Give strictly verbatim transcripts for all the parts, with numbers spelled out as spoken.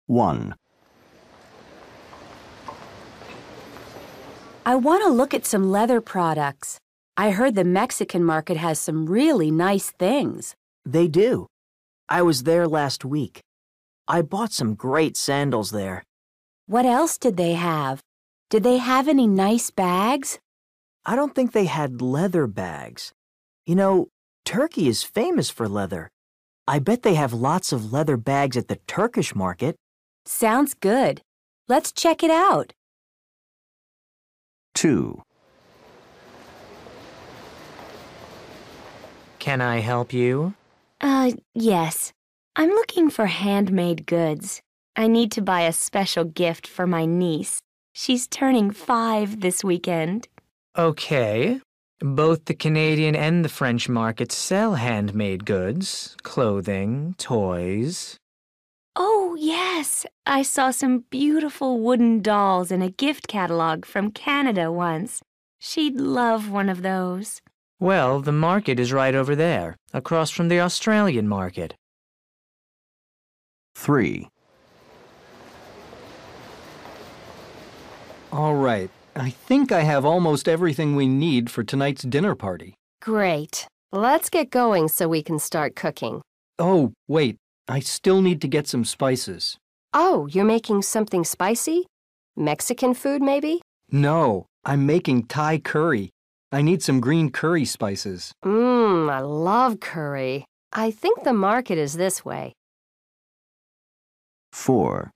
one. I want to look at some leather products. I heard the Mexican market has some really nice things. They do. I was there last week. I bought some great sandals there. What else did they have? Did they have any nice bags? I don't think they had leather bags. You know, Turkey is famous for leather. I bet they have lots of leather bags at the Turkish market. Sounds good. Let's check it out. two. Can I help you? Uh, yes. I'm looking for handmade goods. I need to buy a special gift for my niece. She's turning five this weekend. Okay. Both the Canadian and the French markets sell handmade goods, clothing, toys. Oh, yes. I saw some beautiful wooden dolls in a gift catalog from Canada once. She'd love one of those. Well, the market is right over there, across from the Australian market. three. All right. I think I have almost everything we need for tonight's dinner party. Great. Let's get going so we can start cooking. Oh, wait. I still need to get some spices. Oh, you're making something spicy? Mexican food, maybe? No, I'm making Thai curry. I need some green curry spices. Mmm, I love curry. I think the market is this way. four.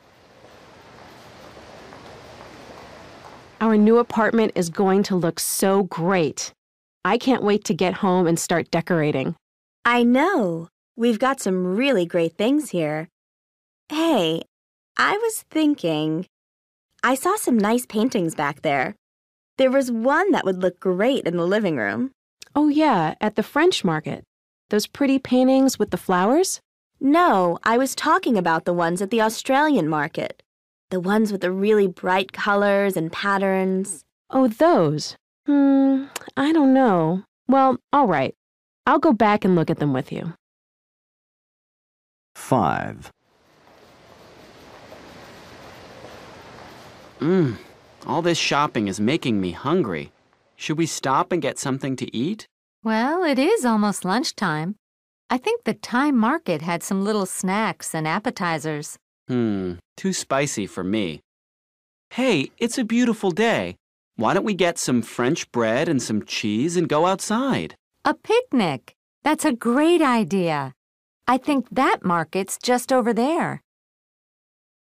Our new apartment is going to look so great. I can't wait to get home and start decorating. I know. We've got some really great things here. Hey, I was thinking, I saw some nice paintings back there. There was one that would look great in the living room. Oh yeah, at the French market. Those pretty paintings with the flowers? No, I was talking about the ones at the Australian market. The ones with the really bright colors and patterns. Oh, those. Hmm, I don't know. Well, all right. I'll go back and look at them with you. five. Mmm, all this shopping is making me hungry. Should we stop and get something to eat? Well, it is almost lunchtime. I think the Thai market had some little snacks and appetizers. Hmm, too spicy for me. Hey, it's a beautiful day. Why don't we get some French bread and some cheese and go outside? A picnic. That's a great idea. I think that market's just over there.